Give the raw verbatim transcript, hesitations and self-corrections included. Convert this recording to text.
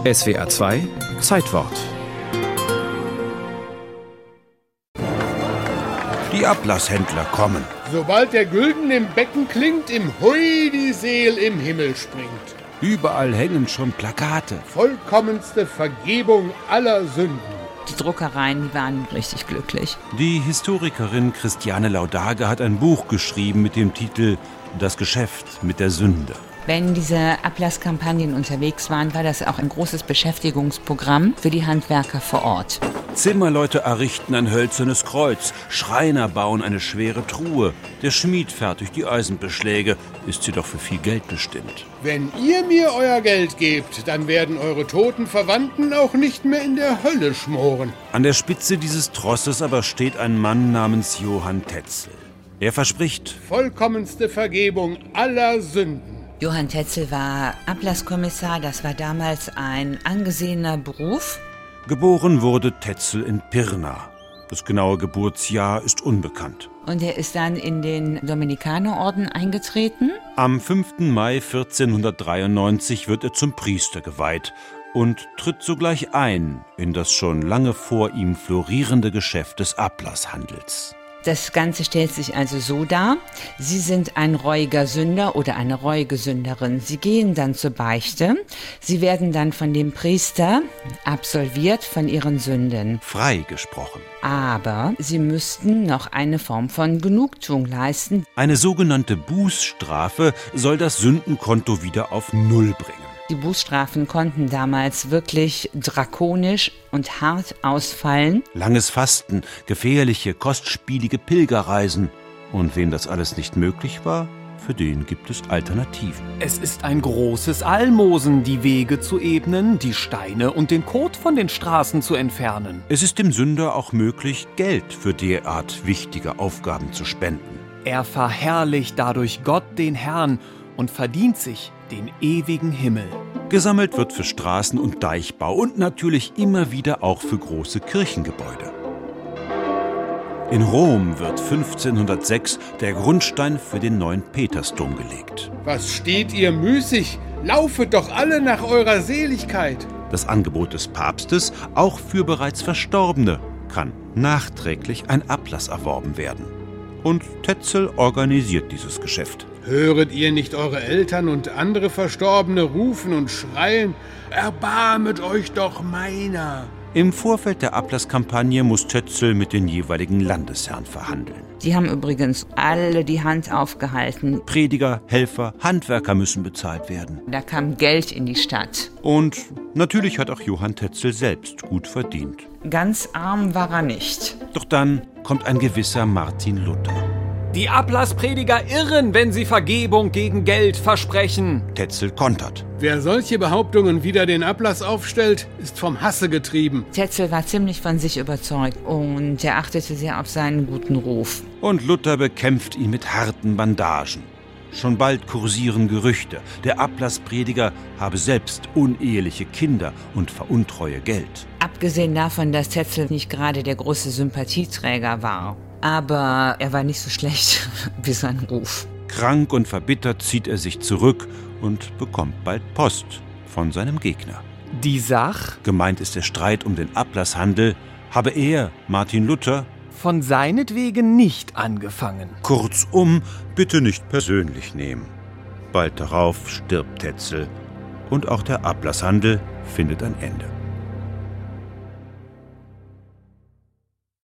S W R zwei Zeitwort. Die Ablasshändler kommen. Sobald der Gülden im Becken klingt, im Hui die Seel im Himmel springt. Überall hängen schon Plakate. Vollkommenste Vergebung aller Sünden. Die Druckereien, die waren richtig glücklich. Die Historikerin Christiane Laudage hat ein Buch geschrieben mit dem Titel »Das Geschäft mit der Sünde«. Wenn diese Ablasskampagnen unterwegs waren, war das auch ein großes Beschäftigungsprogramm für die Handwerker vor Ort. Zimmerleute errichten ein hölzernes Kreuz, Schreiner bauen eine schwere Truhe, der Schmied fertigt die Eisenbeschläge, ist jedoch für viel Geld bestimmt. Wenn ihr mir euer Geld gebt, dann werden eure toten Verwandten auch nicht mehr in der Hölle schmoren. An der Spitze dieses Trosses aber steht ein Mann namens Johann Tetzel. Er verspricht vollkommenste Vergebung aller Sünden. Johann Tetzel war Ablasskommissar, das war damals ein angesehener Beruf. Geboren wurde Tetzel in Pirna. Das genaue Geburtsjahr ist unbekannt. Und er ist dann in den Dominikanerorden eingetreten. Am fünften Mai vierzehnhundertdreiundneunzig wird er zum Priester geweiht und tritt sogleich ein in das schon lange vor ihm florierende Geschäft des Ablasshandels. Das Ganze stellt sich also so dar: Sie sind ein reuiger Sünder oder eine reuige Sünderin. Sie gehen dann zur Beichte. Sie werden dann von dem Priester absolviert von ihren Sünden. Freigesprochen. Aber sie müssten noch eine Form von Genugtuung leisten. Eine sogenannte Bußstrafe soll das Sündenkonto wieder auf Null bringen. Die Bußstrafen konnten damals wirklich drakonisch und hart ausfallen. Langes Fasten, gefährliche, kostspielige Pilgerreisen. Und wem das alles nicht möglich war, für den gibt es Alternativen. Es ist ein großes Almosen, die Wege zu ebnen, die Steine und den Kot von den Straßen zu entfernen. Es ist dem Sünder auch möglich, Geld für derart wichtige Aufgaben zu spenden. Er verherrlicht dadurch Gott, den Herrn, und verdient sich den ewigen Himmel. Gesammelt wird für Straßen- und Deichbau und natürlich immer wieder auch für große Kirchengebäude. In Rom wird fünfzehnhundertsechs der Grundstein für den neuen Petersdom gelegt. Was steht ihr müßig? Laufet doch alle nach eurer Seligkeit. Das Angebot des Papstes, auch für bereits Verstorbene, kann nachträglich ein Ablass erworben werden. Und Tetzel organisiert dieses Geschäft. Höret ihr nicht eure Eltern und andere Verstorbene rufen und schreien: Erbarmet euch doch meiner! Im Vorfeld der Ablasskampagne muss Tetzel mit den jeweiligen Landesherren verhandeln. Die haben übrigens alle die Hand aufgehalten. Prediger, Helfer, Handwerker müssen bezahlt werden. Da kam Geld in die Stadt. Und natürlich hat auch Johann Tetzel selbst gut verdient. Ganz arm war er nicht. Doch dann kommt ein gewisser Martin Luther. Die Ablassprediger irren, wenn sie Vergebung gegen Geld versprechen. Tetzel kontert. Wer solche Behauptungen wider den Ablass aufstellt, ist vom Hasse getrieben. Tetzel war ziemlich von sich überzeugt und er achtete sehr auf seinen guten Ruf. Und Luther bekämpft ihn mit harten Bandagen. Schon bald kursieren Gerüchte, der Ablassprediger habe selbst uneheliche Kinder und veruntreue Geld. Abgesehen davon, dass Tetzel nicht gerade der große Sympathieträger war. Aber er war nicht so schlecht wie sein Ruf. Krank und verbittert zieht er sich zurück und bekommt bald Post von seinem Gegner. Die Sach, gemeint ist der Streit um den Ablasshandel, habe er, Martin Luther, von seinetwegen nicht angefangen. Kurzum, bitte nicht persönlich nehmen. Bald darauf stirbt Tetzel und auch der Ablasshandel findet ein Ende.